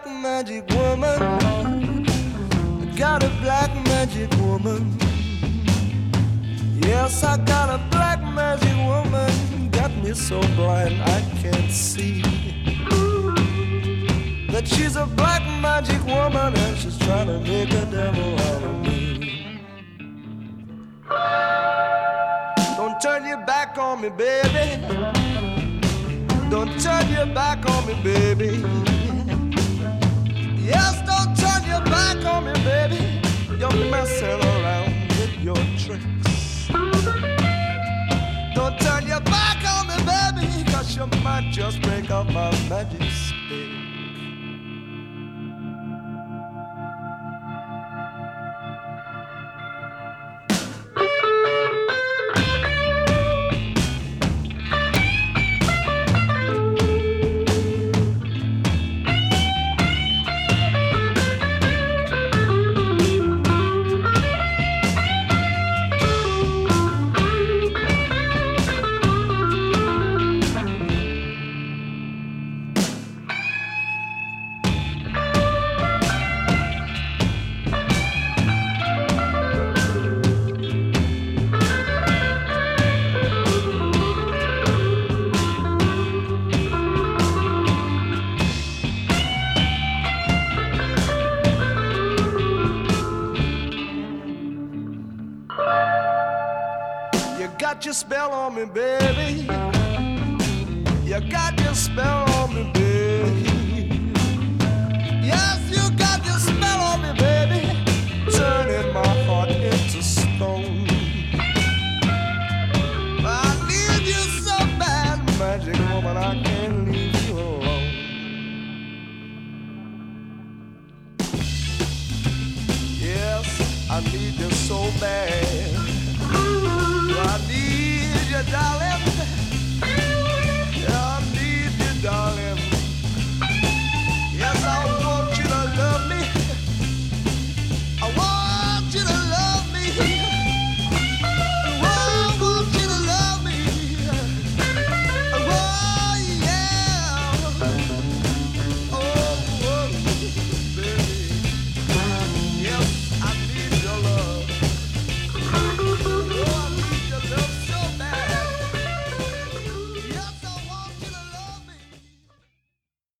black magic woman. I got a black magic woman. Yes, I got a black magic woman. Got me so blind I can't see that she's a black magic woman and she's trying to make a devil out of me. Don't turn your back on me, baby. Don't turn your back on me, baby. Yes, don't turn your back on me, baby. You're messing around with your tricks. Don't turn your back on me, baby, 'cause you might just break up my magic stick. Got your spell on me, baby. You got your spell on me, baby. Yes, you got your spell on me, baby. Turning my heart into stone. I need you so bad, magic woman, I can't leave you alone. Yes, I need you so bad. I need you, darling.